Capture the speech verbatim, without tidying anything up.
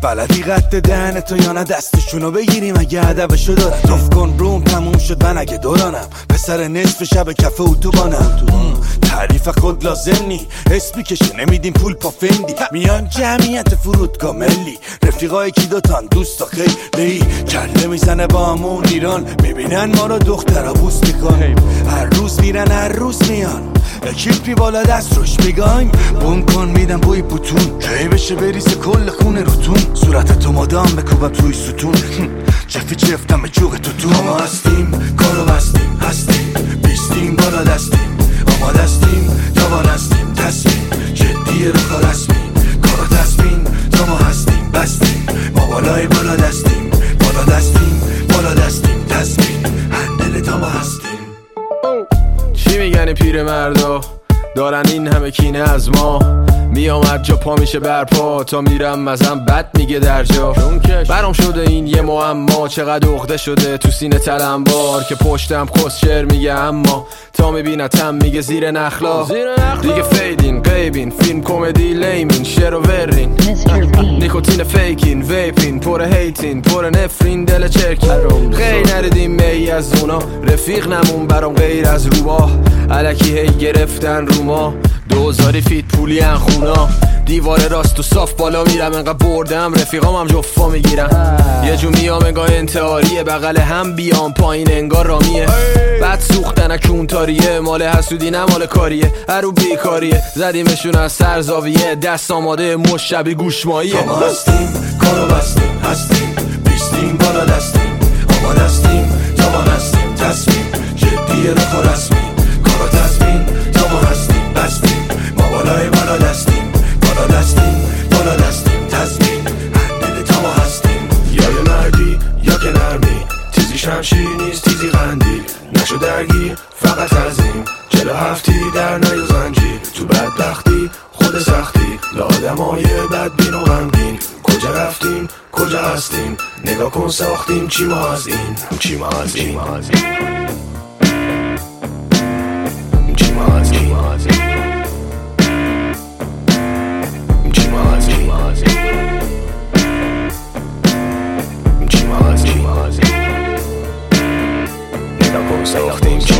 بلدی قد دهن تو یا نه دستشونو بگیریم اگه هدفشو دارن. توف کن روم تموم شد من اگه دورانم پسر نصف شب کف اتوبانم. تعریف خود لازم نی اسمی کشه نمیدیم پول پا فندی. میان جمعیت فرودگاه ملی رفیقای کی دوتان دوست خیلی کله میزنه با همون ایران. میبینن ما رو دخترها بوس میکن هر روز میرن هر روز میان اکیپی بالا دست روش میگایم بون کن میدم بوی بوتون کی بشه بریزه کل خونه روتون صورت تو مادام بکوبم توی ستون جفی جفتم به جوغ تو تو. ما هستیم کارو بستیم هستیم بیستیم بالا دستیم آماده هستیم جوان هستیم تصمیم جدیه رو کار رسمیم کارو تصمیم تا ما هستیم بستیم ما بالای بالا دستیم بالا دستیم بالا دستیم تصمیم هندل تا ما هستیم. چی میگن پیر مردا دارن این همه کینه از ما میامد جا پا میشه برپا تا میرم مزم بد میگه در جا برام شده این یه معما چقدر عقده شده تو سینه تلمبار که پشتم کسچر میگه اما تا میبینتم میگه زیر نخلا دیگه فیدین قیبین فیلم کمدی لیمین شعر و ورین نیکوتین فیکین ویپین پر هیتین پر نفرین دل چرکین خیلی نردیم می از اونا رفیق نمون برام غیر از روباه الکی هی گرفتن رو ما دوزاری فیت پولی ان خونا دیوار راست و صاف بالا میرم انقدر بردم رفیقام هم جفا میگیرم یه جو میام انگاه انتحاریه بغل هم بیام پایین انگار رامیه بعد سوختن کونتاریه مال حسودی نه مال کاریه هرو بیکاریه زدیمشون از سر زاویه دست آماده مشبی گوشماییه. ما هستیم کارو بستیم هستیم بیستیم بالا دستیم آماده هستیم جوان هستیم تصمیم جدیه رو کار رسمیم کارو تصمیم تا ما هستیم بستیم ما بالای بالا دستیم بالا دستیم بالا دستیم تصمیم هندل تا ما هستیم. یا یه مردی یا که نرمی تیزی شمشیر نیست تیزی قندیل نشو درگیر فقط عظیم چلو هفتی در نیو زنجیر تو بدبختی خود سختی لآدمای بدبین و غمگین کجا رفتیم کجا هستیم نگاه کن ساختیم چی ما از این چی ما از این چی ما از این چی ما از این چی ما از این نگاه کن ساختیم